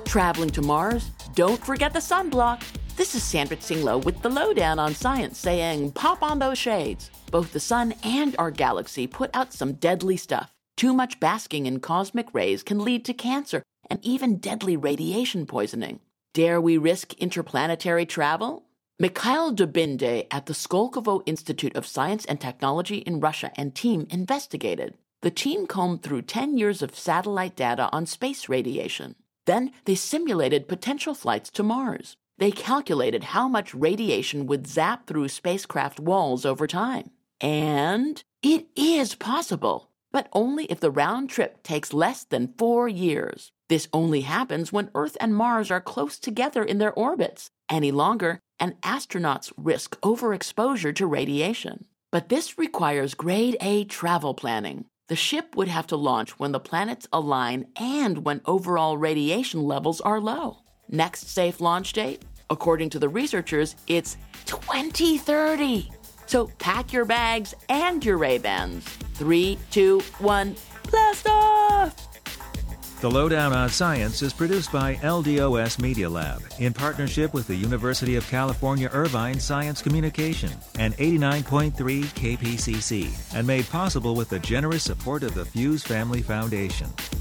Traveling to Mars? Don't forget the sunblock. This is Sandra Tsinglow with the lowdown on science saying, pop on those shades. Both the sun and our galaxy put out some deadly stuff. Too much basking in cosmic rays can lead to cancer and even deadly radiation poisoning. Dare we risk interplanetary travel? Mikhail Dubinde at the Skolkovo Institute of Science and Technology in Russia and team investigated. The team combed through 10 years of satellite data on space radiation. Then they simulated potential flights to Mars. They calculated how much radiation would zap through spacecraft walls over time. And it is possible, but only if the round trip takes less than 4 years. This only happens when Earth and Mars are close together in their orbits. Any longer, and astronauts risk overexposure to radiation. But this requires grade A travel planning. The ship would have to launch when the planets align and when overall radiation levels are low. Next safe launch date? According to the researchers, it's 2030. So pack your bags and your Ray-Bans. 3, 2, 1, blast off! The Lowdown on Science is produced by LDOS Media Lab in partnership with the University of California Irvine Science Communication and 89.3 KPCC and made possible with the generous support of the Fuse Family Foundation.